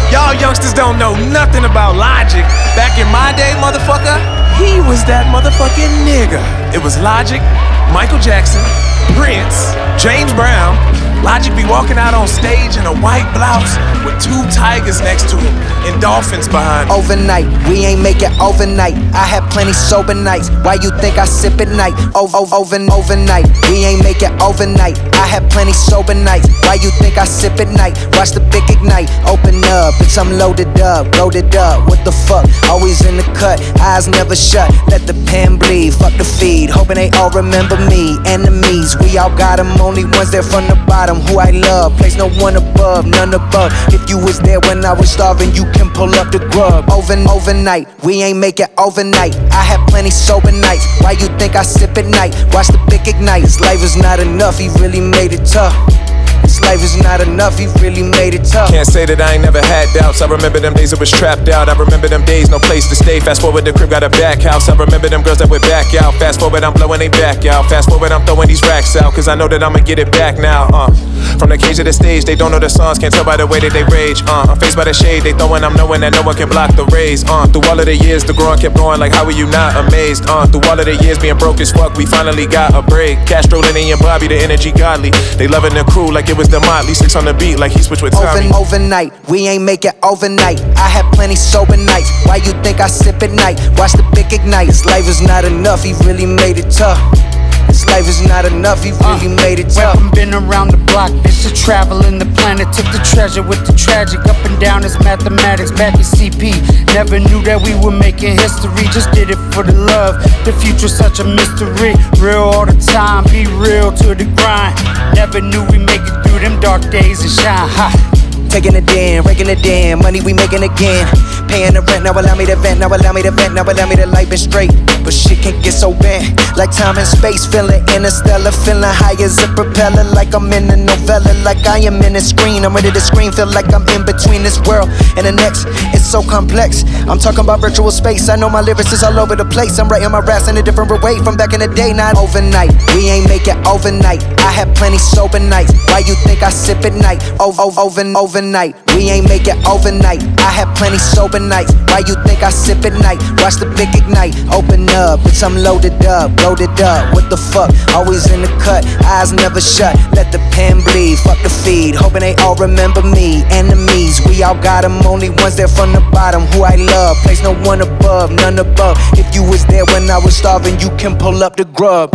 Y'all youngsters don't know nothing about Logic. Back in my day, motherfucker, he was that motherfucking nigga. It was Logic, Michael Jackson, Prince, James Brown. Logic be walking out on stage in a white blouse with two tigers next to him and dolphins behind him. Overnight, we ain't make it overnight. I had plenty sober nights. Why you think I sip at night? Overnight, we ain't make it overnight. I had plenty sober nights. Why you think I sip at night? Watch the big ignite. Open up, bitch, I'm loaded up. What the fuck? Always in the cut, eyes never shut. Let the pen bleed, fuck the feed. Hoping they all remember me. Enemies, we all got them. Only ones there from the bottom. Who I love, place no one above, none above. If you was there when I was starving, you can pull up the grub. Overnight, we ain't make it overnight. I had plenty sober nights. Why you think I sip at night? Watch the big ignite. This life is not enough, he really made it tough. This life is not enough, he really made it tough. Can't say that I ain't never had doubts. I remember them days I was trapped out. I remember them days, no place to stay. Fast forward, the crib got a back house. I remember them girls that would back out. Fast forward, I'm blowing they back out. Fast forward, I'm throwing these racks out. Cause I know that I'ma get it back now. From the cage to the stage, they don't know the songs. Can't tell by the way that they rage. I'm faced by the shade, they throwing. I'm knowing that no one can block the rays. Through all of the years, the growing kept going. Like how are you not amazed? Through all of the years being broke as fuck, we finally got a break. Castro, Lenny, and Bobby, the energy godly. They loving the crew like it was the Motley. Six on the beat like he switched with Tommy. Overnight, we ain't make it overnight. I had plenty sober nights. Why you think I sip at night? Watch the big ignite. This life is not enough, he really made it tough. This life is not enough, he really made it tough. Weapon been around the block, bitch, to traveling the planet. Took the treasure with the tragic, up and down as mathematics. Back in CP, never knew that we were making history. Just did it for the love, the future's such a mystery. Real all the time, be real to the grind. Never knew we make it through them dark days and shine high. Taking it in, raking it in, money we making again. Paying the rent, now allow me to vent, now allow me to vent, now allow me to life it straight. But shit can't get so bent, like time and space, feeling interstellar, feeling high as a propeller, like I'm in a novella, like I am in a screen. I'm ready to scream, feel like I'm in between this world and the next. It's so complex, I'm talking about virtual space. I know my lyrics is all over the place. I'm writing my raps in a different way from back in the day, not overnight. We ain't make it overnight. I had plenty sober nights. Why you think I sip at night? Overnight, we ain't make it overnight. I had plenty sober nights. Why you think I sip at night? Watch the big ignite. Open up, bitch, I'm loaded up. What the fuck? Always in the cut, eyes never shut. Let the pen bleed, fuck the feed. Hoping they all remember me. Enemies, we all got them. Only ones there from the bottom. Who I love, place no one above, none above. If you was there when I was starving, you can pull up the grub.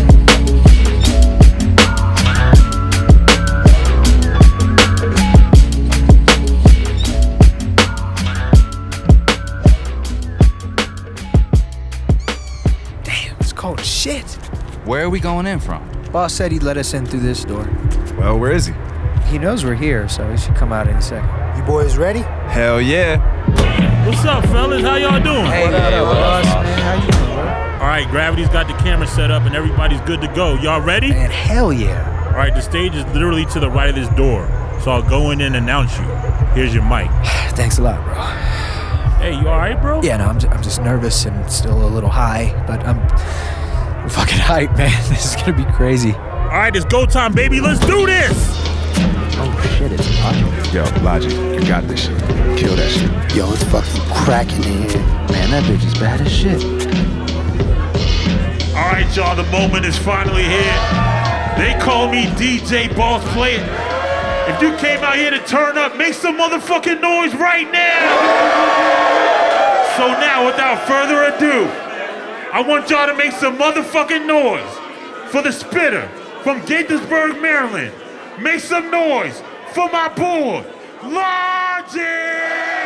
Cold shit. Where are we going in from? Boss said he'd let us in through this door. Well, where is he? He knows we're here, so he should come out any second. You boys ready? Hell yeah. What's up, fellas? How y'all doing? Hey, boss, man. How you doing, bro? All right, Gravity's got the camera set up and everybody's good to go. Y'all ready? Man, hell yeah. All right, the stage is literally to the right of this door, so I'll go in and announce you. Here's your mic. Thanks a lot, bro. Hey, you all right, bro? Yeah, no, I'm just nervous and still a little high, but I'm fucking hyped, man. This is gonna be crazy. All right, it's go time, baby. Let's do this. Oh shit, it's hot. Yo, Logic, you got this shit. Kill that shit. Yo, it's fucking cracking in here. Man, that bitch is bad as shit. All right, y'all, the moment is finally here. They call me DJ Boss Player. If you came out here to turn up, make some motherfucking noise right now. So now, without further ado, I want y'all to make some motherfucking noise for the Spitter from Gaithersburg, Maryland. Make some noise for my boy, Logic!